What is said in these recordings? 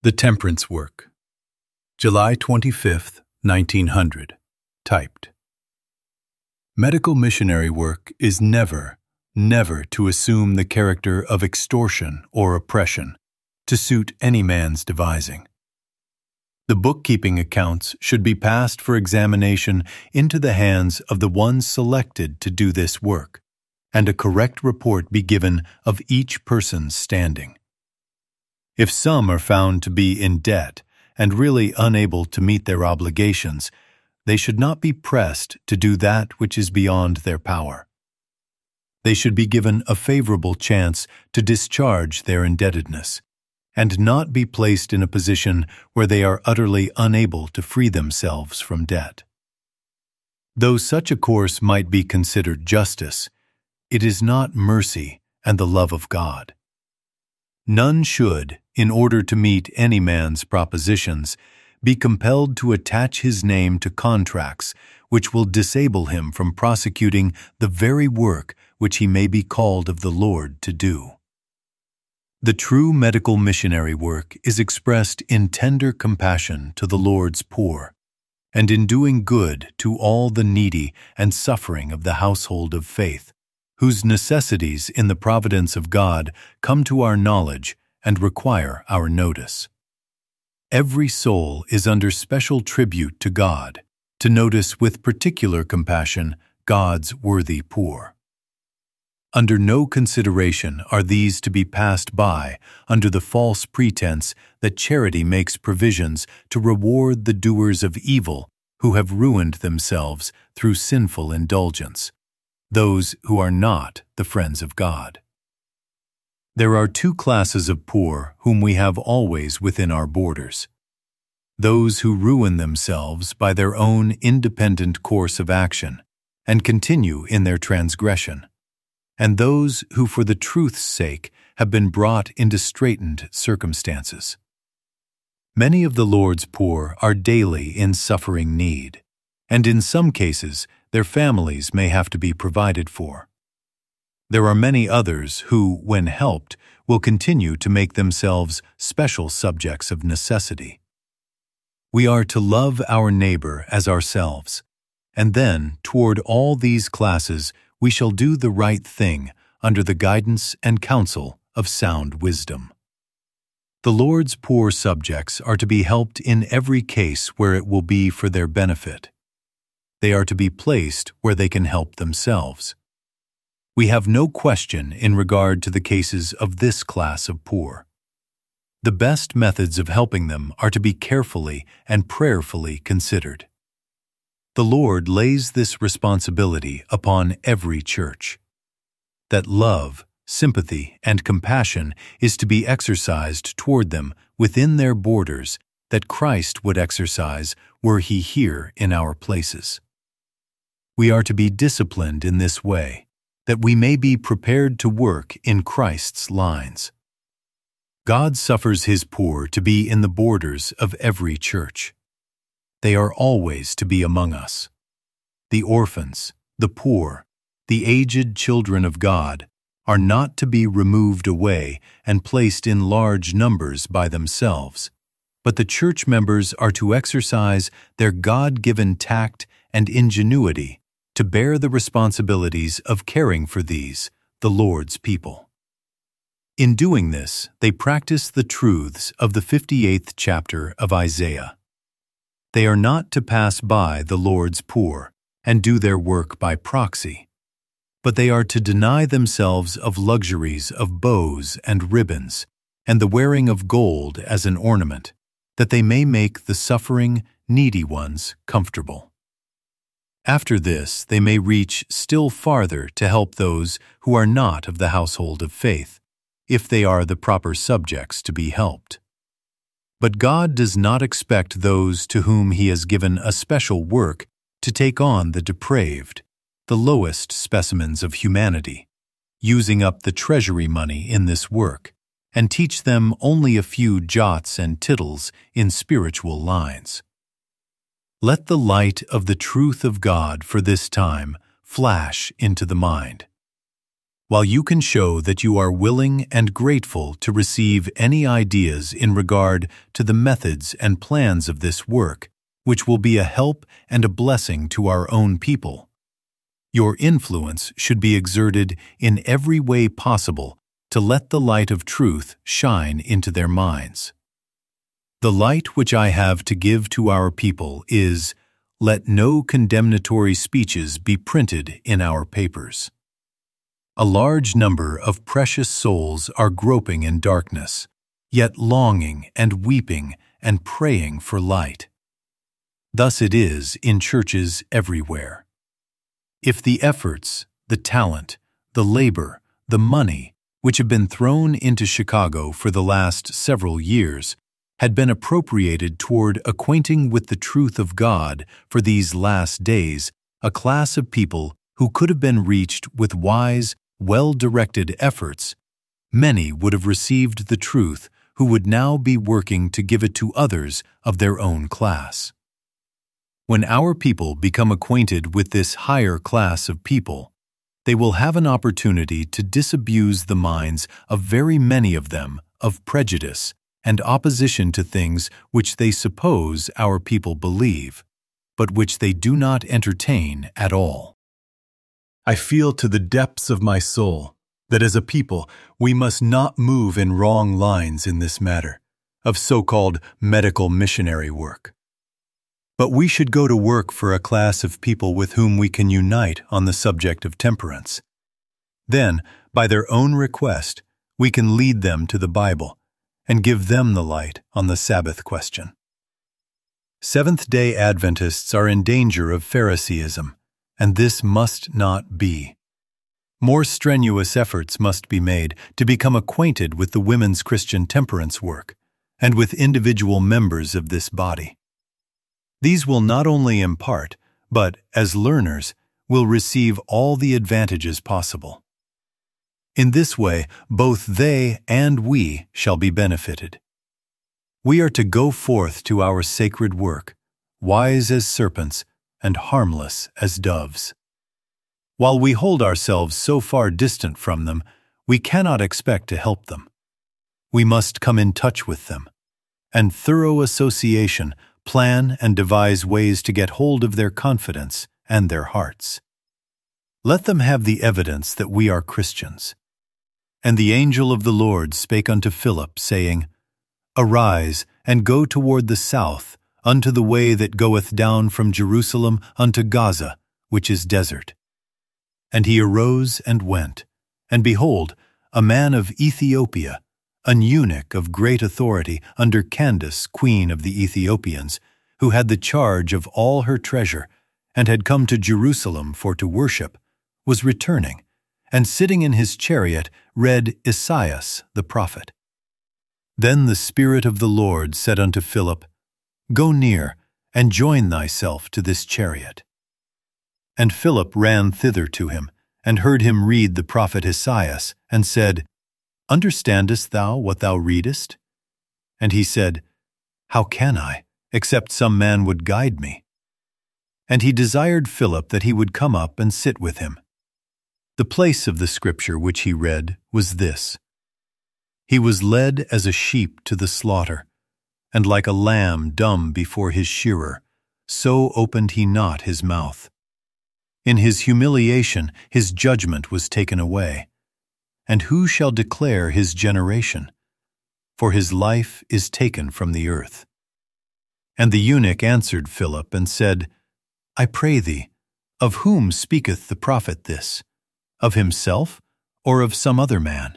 The Temperance Work, July 25, 1900, typed. Medical missionary work is never to assume the character of extortion or oppression to suit any man's devising. The bookkeeping accounts should be passed for examination into the hands of the ones selected to do this work, and a correct report be given of each person's standing. If some are found to be in debt and really unable to meet their obligations, they should not be pressed to do that which is beyond their power. They should be given a favorable chance to discharge their indebtedness, and not be placed in a position where they are utterly unable to free themselves from debt. Though such a course might be considered justice, it is not mercy and the love of God. None should, in order to meet any man's propositions, be compelled to attach his name to contracts which will disable him from prosecuting the very work which he may be called of the Lord to do. The true medical missionary work is expressed in tender compassion to the Lord's poor, and in doing good to all the needy and suffering of the household of faith, whose necessities in the providence of God come to our knowledge and require our notice. Every soul is under special tribute to God, to notice with particular compassion God's worthy poor. Under no consideration are these to be passed by under the false pretense that charity makes provisions to reward the doers of evil who have ruined themselves through sinful indulgence, those who are not the friends of God. There are two classes of poor whom we have always within our borders: those who ruin themselves by their own independent course of action and continue in their transgression, and those who for the truth's sake have been brought into straitened circumstances. Many of the Lord's poor are daily in suffering need, and in some cases their families may have to be provided for. There are many others who, when helped, will continue to make themselves special subjects of necessity. We are to love our neighbor as ourselves, and then, toward all these classes, we shall do the right thing under the guidance and counsel of sound wisdom. The Lord's poor subjects are to be helped in every case where it will be for their benefit. They are to be placed where they can help themselves. We have no question in regard to the cases of this class of poor. The best methods of helping them are to be carefully and prayerfully considered. The Lord lays this responsibility upon every church, that love, sympathy, and compassion is to be exercised toward them within their borders that Christ would exercise were he here in our places. We are to be disciplined in this way, that we may be prepared to work in Christ's lines. God suffers his poor to be in the borders of every church. They are always to be among us. The orphans, the poor, the aged children of God are not to be removed away and placed in large numbers by themselves, but the church members are to exercise their God-given tact and ingenuity to bear the responsibilities of caring for these, the Lord's people. In doing this, they practice the truths of the 58th chapter of Isaiah. They are not to pass by the Lord's poor and do their work by proxy, but they are to deny themselves of luxuries of bows and ribbons and the wearing of gold as an ornament, that they may make the suffering, needy ones comfortable. After this, they may reach still farther to help those who are not of the household of faith, if they are the proper subjects to be helped. But God does not expect those to whom he has given a special work to take on the depraved, the lowest specimens of humanity, using up the treasury money in this work, and teach them only a few jots and tittles in spiritual lines. Let the light of the truth of God for this time flash into the mind. while you can show that you are willing and grateful to receive any ideas in regard to the methods and plans of this work, which will be a help and a blessing to our own people. Your influence should be exerted in every way possible to let the light of truth shine into their minds. The light which I have to give to our people is, let no condemnatory speeches be printed in our papers. A large number of precious souls are groping in darkness, yet longing and weeping and praying for light. Thus it is in churches everywhere. If the efforts, the talent, the labor, the money, which have been thrown into Chicago for the last several years, had been appropriated toward acquainting with the truth of God for these last days, a class of people who could have been reached with wise, well-directed efforts, many would have received the truth who would now be working to give it to others of their own class. When our people become acquainted with this higher class of people, they will have an opportunity to disabuse the minds of very many of them of prejudice and opposition to things which they suppose our people believe, but which they do not entertain at all. I feel to the depths of my soul that as a people we must not move in wrong lines in this matter of so-called medical missionary work. But we should go to work for a class of people with whom we can unite on the subject of temperance. Then, by their own request, we can lead them to the Bible and give them the light on the Sabbath question. Seventh-day Adventists are in danger of Phariseeism, and this must not be. More strenuous efforts must be made to become acquainted with the women's Christian temperance work and with individual members of this body. These will not only impart, but, as learners, will receive all the advantages possible. In this way, both they and we shall be benefited. We are to go forth to our sacred work, wise as serpents and harmless as doves. While we hold ourselves so far distant from them, we cannot expect to help them. We must come in touch with them, and thorough association plan and devise ways to get hold of their confidence and their hearts. Let them have the evidence that we are Christians. And the angel of the Lord spake unto Philip, saying, Arise, and go toward the south, unto the way that goeth down from Jerusalem unto Gaza, which is desert. And he arose and went, and behold, a man of Ethiopia, an eunuch of great authority under Candace, queen of the Ethiopians, who had the charge of all her treasure, and had come to Jerusalem for to worship, was returning, and sitting in his chariot read Esaias the prophet. Then the Spirit of the Lord said unto Philip, Go near, and join thyself to this chariot. And Philip ran thither to him, and heard him read the prophet Esaias, and said, Understandest thou what thou readest? And he said, How can I, except some man would guide me? And he desired Philip that he would come up and sit with him. The place of the scripture which he read was this: He was led as a sheep to the slaughter, and like a lamb dumb before his shearer, so opened he not his mouth. In his humiliation his judgment was taken away. And who shall declare his generation? For his life is taken from the earth. And the eunuch answered Philip and said, I pray thee, of whom speaketh the prophet this? Of himself, or of some other man?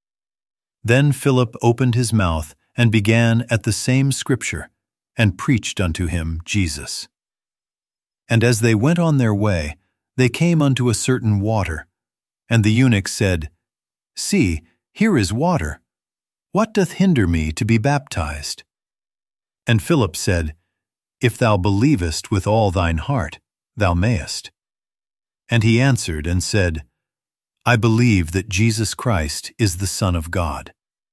Then Philip opened his mouth and began at the same scripture, and preached unto him Jesus. And as they went on their way, they came unto a certain water. And the eunuch said, See, here is water. What doth hinder me to be baptized? And Philip said, If thou believest with all thine heart, thou mayest. And he answered and said, I believe that Jesus Christ is the Son of God.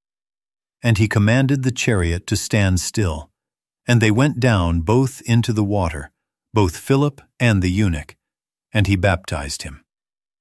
And he commanded the chariot to stand still, and they went down both into the water, both Philip and the eunuch, and he baptized him.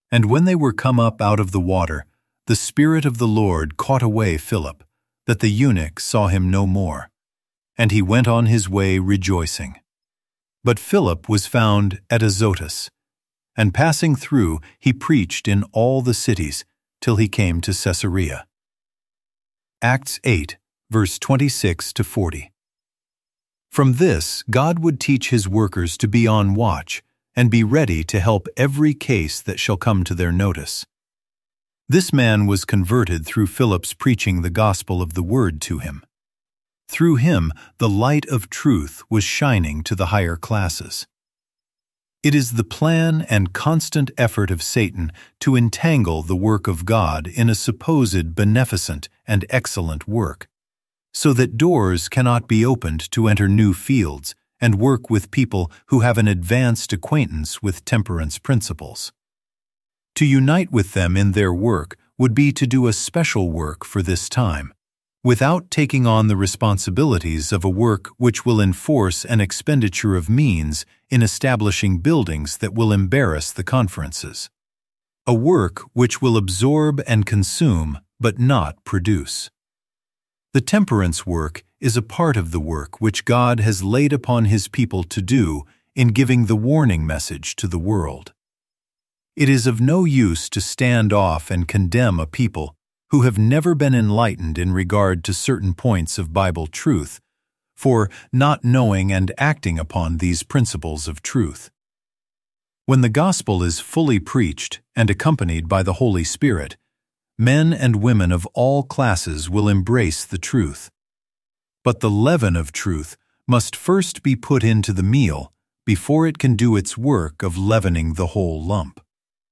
And when they were come up out of the water, the Spirit of the Lord caught away Philip, that the eunuch saw him no more. And he went on his way rejoicing. But Philip was found at Azotus, and passing through, he preached in all the cities, till he came to Caesarea. Acts 8, verse 26 to 40. From this, God would teach his workers to be on watch and be ready to help every case that shall come to their notice. This man was converted through Philip's preaching the gospel of the word to him. Through him, the light of truth was shining to the higher classes. It is the plan and constant effort of Satan to entangle the work of God in a supposed beneficent and excellent work, so that doors cannot be opened to enter new fields and work with people who have an advanced acquaintance with temperance principles. To unite with them in their work would be to do a special work for this time, without taking on the responsibilities of a work which will enforce an expenditure of means in establishing buildings that will embarrass the conferences. A work which will absorb and consume but not produce. The temperance work is a part of the work which God has laid upon his people to do in giving the warning message to the world. It is of no use to stand off and condemn a people who have never been enlightened in regard to certain points of Bible truth, for not knowing and acting upon these principles of truth. When the gospel is fully preached and accompanied by the Holy Spirit, men and women of all classes will embrace the truth. But the leaven of truth must first be put into the meal before it can do its work of leavening the whole lump.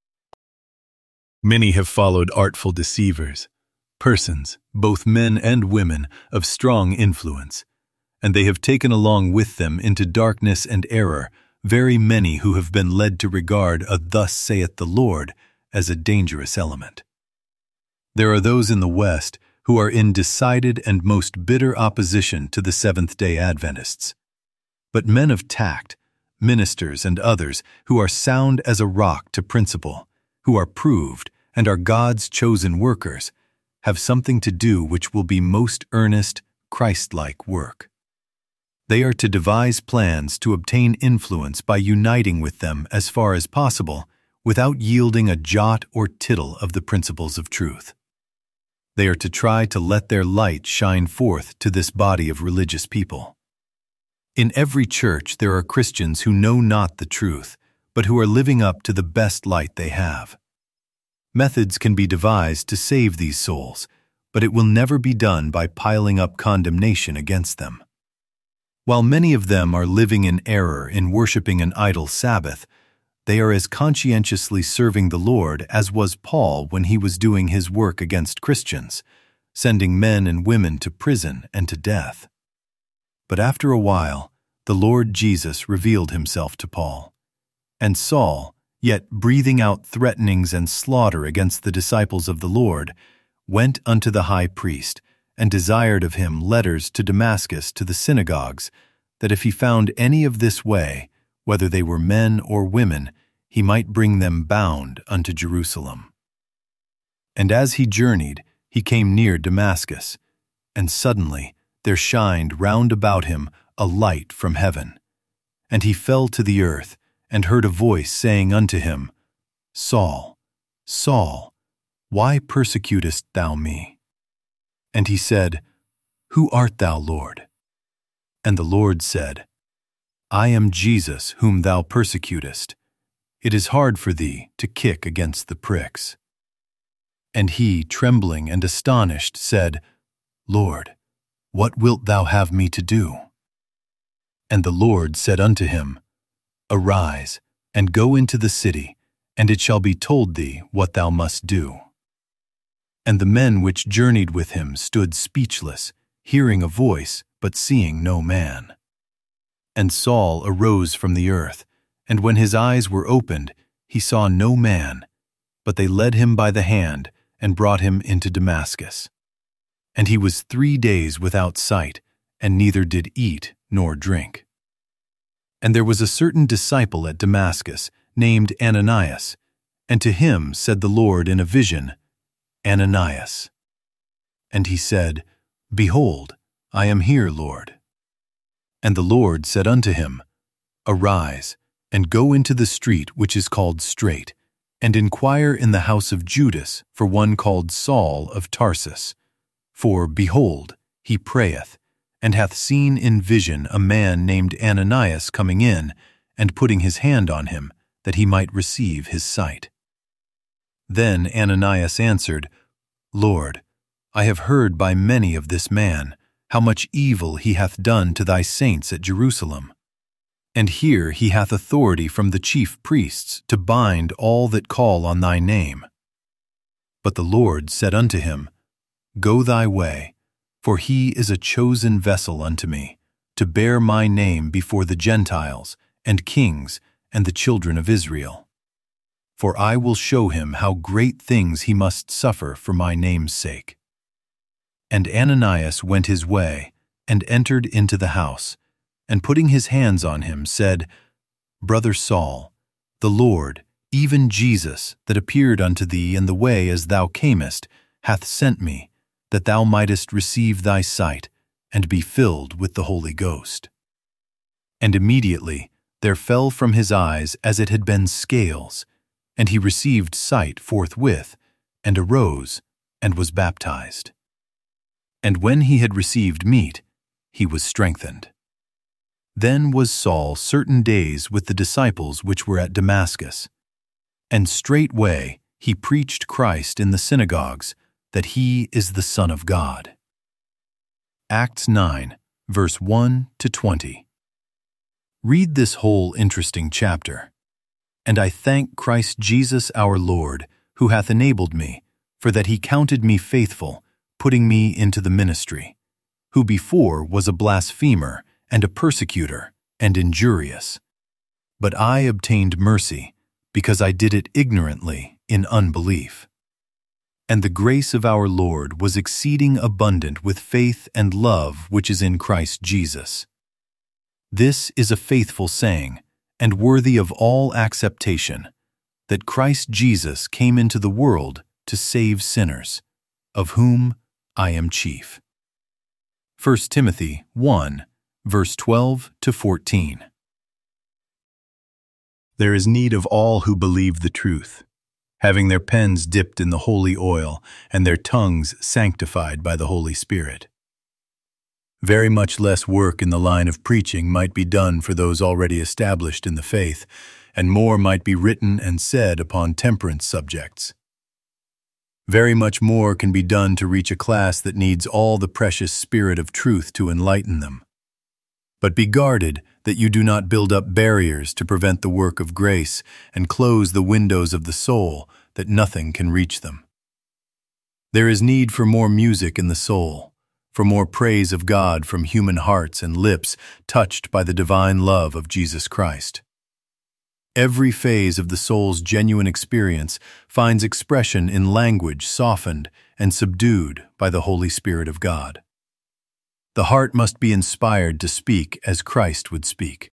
Many have followed artful deceivers, persons, both men and women, of strong influence, and they have taken along with them into darkness and error very many who have been led to regard a "Thus saith the Lord" as a dangerous element. There are those in the West who are in decided and most bitter opposition to the Seventh-day Adventists. But men of tact, ministers and others who are sound as a rock to principle, who are proved and are God's chosen workers, have something to do which will be most earnest, Christ-like work. They are to devise plans to obtain influence by uniting with them as far as possible, without yielding a jot or tittle of the principles of truth. They are to try to let their light shine forth to this body of religious people. In every church there are Christians who know not the truth, but who are living up to the best light they have. Methods can be devised to save these souls, but it will never be done by piling up condemnation against them. While many of them are living in error in worshiping an idol Sabbath, they are as conscientiously serving the Lord as was Paul when he was doing his work against Christians, sending men and women to prison and to death. But after a while, the Lord Jesus revealed himself to Paul, and Saul, yet breathing out threatenings and slaughter against the disciples of the Lord, went unto the high priest, and desired of him letters to Damascus to the synagogues, that if he found any of this way, whether they were men or women, he might bring them bound unto Jerusalem. And as he journeyed, he came near Damascus, and suddenly there shined round about him a light from heaven. And he fell to the earth, and heard a voice saying unto him, Saul, Saul, why persecutest thou me? And he said, Who art thou, Lord? And the Lord said, I am Jesus whom thou persecutest. It is hard for thee to kick against the pricks. And he, trembling and astonished, said, Lord, what wilt thou have me to do? And the Lord said unto him, Arise, and go into the city, and it shall be told thee what thou must do. And the men which journeyed with him stood speechless, hearing a voice, but seeing no man. And Saul arose from the earth, and when his eyes were opened, he saw no man, but they led him by the hand, and brought him into Damascus. And he was 3 days without sight, and neither did eat nor drink. And there was a certain disciple at Damascus, named Ananias, And to him said the Lord in a vision, Ananias. And he said, Behold, I am here, Lord. And the Lord said unto him, Arise, and go into the street which is called Straight, and inquire in the house of Judas for one called Saul of Tarsus. For, behold, he prayeth, and hath seen in vision a man named Ananias coming in, and putting his hand on him, that he might receive his sight. Then Ananias answered, Lord, I have heard by many of this man, how much evil he hath done to thy saints at Jerusalem. And here he hath authority from the chief priests to bind all that call on thy name. But the Lord said unto him, Go thy way, for he is a chosen vessel unto me, to bear my name before the Gentiles, and kings, and the children of Israel. For I will show him how great things he must suffer for my name's sake. And Ananias went his way, and entered into the house, and putting his hands on him, said, Brother Saul, the Lord, even Jesus, that appeared unto thee in the way as thou camest, hath sent me, that thou mightest receive thy sight, and be filled with the Holy Ghost. And immediately there fell from his eyes as it had been scales, and he received sight forthwith, and arose, and was baptized. And when he had received meat, he was strengthened. Then was Saul certain days with the disciples which were at Damascus. And straightway he preached Christ in the synagogues, that he is the Son of God. Acts 9, verse 1 to 20. Read this whole interesting chapter. And I thank Christ Jesus our Lord, who hath enabled me, for that he counted me faithful, putting me into the ministry, who before was a blasphemer, and a persecutor, and injurious. But I obtained mercy, because I did it ignorantly in unbelief. And the grace of our Lord was exceeding abundant with faith and love which is in Christ Jesus. This is a faithful saying, and worthy of all acceptation, that Christ Jesus came into the world to save sinners, of whom I am chief. 1 Timothy 1, verse 12 to 14. There is need of all who believe the truth, having their pens dipped in the holy oil and their tongues sanctified by the Holy Spirit. Very much less work in the line of preaching might be done for those already established in the faith, and more might be written and said upon temperance subjects. Very much more can be done to reach a class that needs all the precious spirit of truth to enlighten them. But be guarded that you do not build up barriers to prevent the work of grace and close the windows of the soul that nothing can reach them. There is need for more music in the soul, for more praise of God from human hearts and lips touched by the divine love of Jesus Christ. Every phase of the soul's genuine experience finds expression in language softened and subdued by the Holy Spirit of God. The heart must be inspired to speak as Christ would speak.